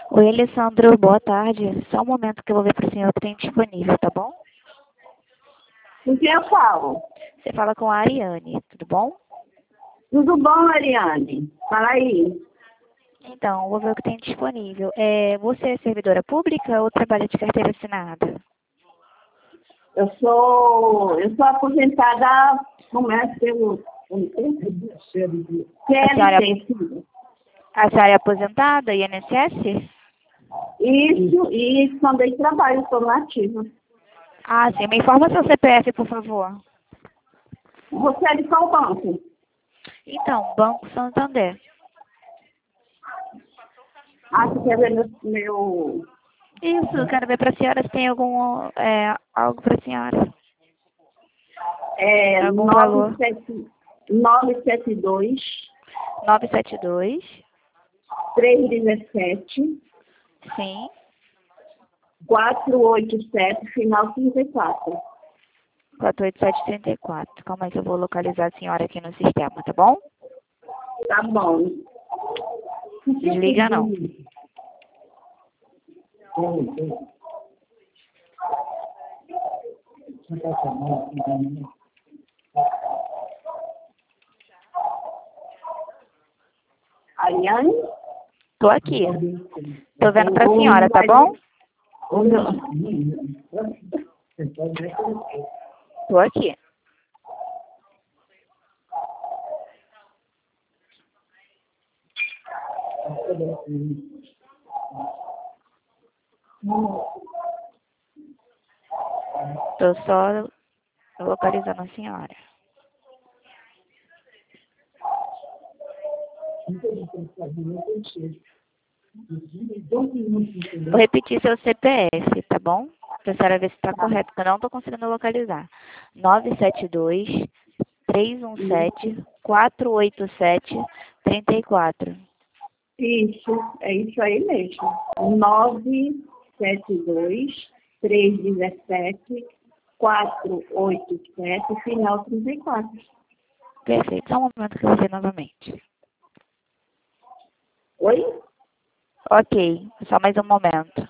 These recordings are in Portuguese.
Oi, Alessandro, boa tarde. Só um momento que eu vou ver para o senhor o que tem disponível, tá bom? Com quem eu falo? Você fala com a Ariane, tudo bom? Tudo bom, Ariane? Fala aí. Então, vou ver o que tem disponível. Você é servidora pública ou trabalha de carteira assinada? Eu sou aposentada, começo pelo CLT. A senhora é aposentada, INSS? Isso, e também trabalho, sou nativa. Ah, sim. Me informa seu CPF, por favor. Você é de qual banco? Então, Banco Santander. Ah, você quer ver meu... Isso, eu quero ver para a senhora se tem algo para a senhora. É Algum valor. 972 972, 317 sim. 487, final 34. 48734. Calma aí que eu vou localizar a senhora aqui no sistema, tá bom? Tá bom. Desliga não. Ariane? Tô aqui. Tô vendo pra senhora, tá bom? Tô aqui. Tô só localizando a senhora. Vou repetir seu CPF, tá bom? Pra senhora ver se tá correto, porque eu não tô conseguindo localizar. 972 317 487 34. Isso, é isso aí mesmo. 972 317 487, final 34. Perfeito. Só um momento que eu vou ver novamente. Oi? Ok, só mais um momento.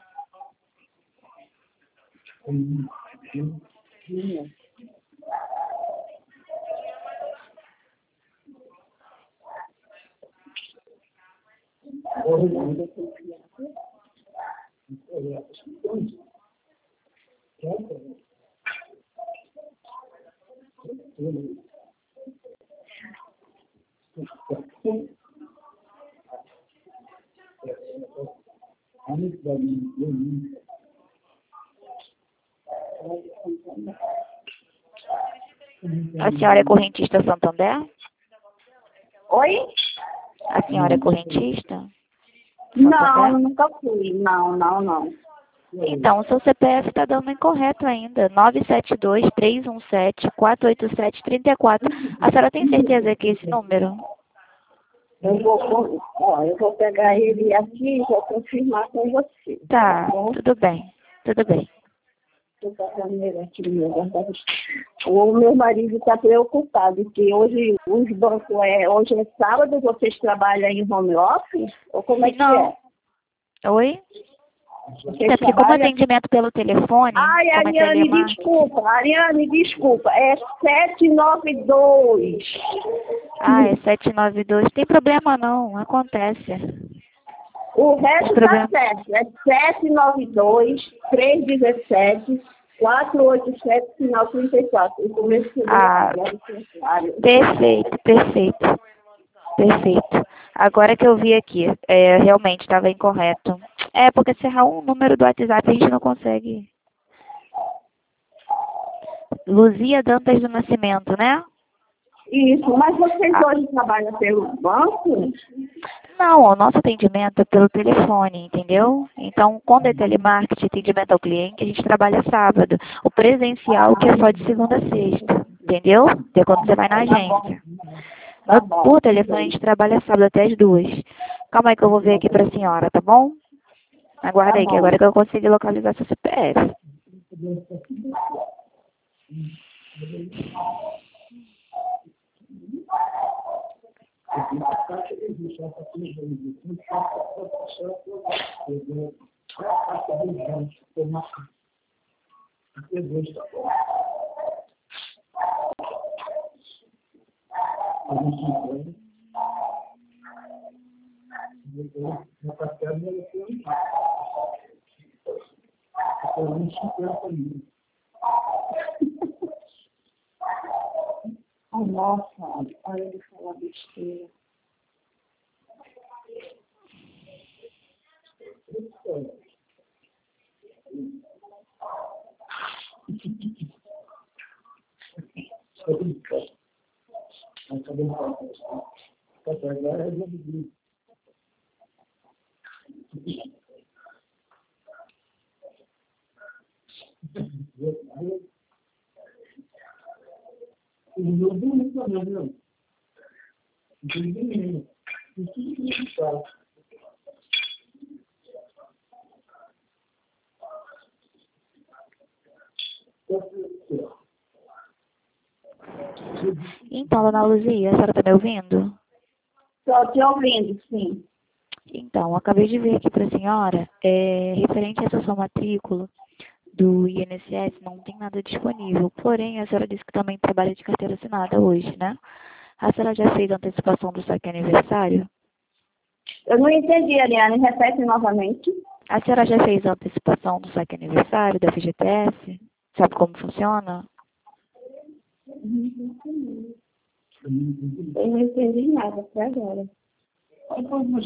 A senhora é correntista Santander? Oi? A senhora é correntista? Não, Santander? nunca fui. Não. Então, o seu CPF está dando incorreto ainda. 972 317 487 34. A senhora tem certeza que é esse número? Eu vou pegar ele aqui e vou confirmar com você. Tá, Bom? tudo bem. Tudo bem. O meu marido está preocupado, que hoje os bancos hoje é sábado, vocês trabalham em home office? Ou como é que Não. é? Oi? Vocês É porque como trabalham? atendimento pelo telefone, Ai, como é telemarketing. Ariane, desculpa, é 792. Ah, é 792. Tem problema não, acontece. O Tem resto tá problema. certo, é 792 317 487, final 34. O começo do Ah, perfeito. Agora que eu vi aqui, realmente estava incorreto. É, porque se errar um número do WhatsApp a gente não consegue. Luzia Dantas do Nascimento, né? Isso, mas vocês hoje trabalham pelo banco? Não, o nosso atendimento é pelo telefone, entendeu? Então, quando é telemarketing, atendimento ao cliente, a gente trabalha sábado. O presencial que é só de segunda a sexta, entendeu? Que é quando você vai na agência. Tá bom. Por telefone a gente trabalha sábado até as 2. Calma aí que eu vou ver aqui pra senhora, tá bom? Aguarda aí, que agora que eu consegui localizar seu CPF. Oh, nossa, olha ele falar besteira. Então, dona Luzia, a senhora está me ouvindo? Estou te ouvindo, sim. Então, acabei de ver aqui para a senhora, referente a essa sua matrícula do INSS, não tem nada disponível. Porém, a senhora disse que também trabalha de carteira assinada hoje, né? A senhora já fez a antecipação do saque aniversário? Eu não entendi, Ariane. Repete novamente. A senhora já fez a antecipação do saque aniversário da FGTS? Sabe como funciona? Eu não entendi nada até agora.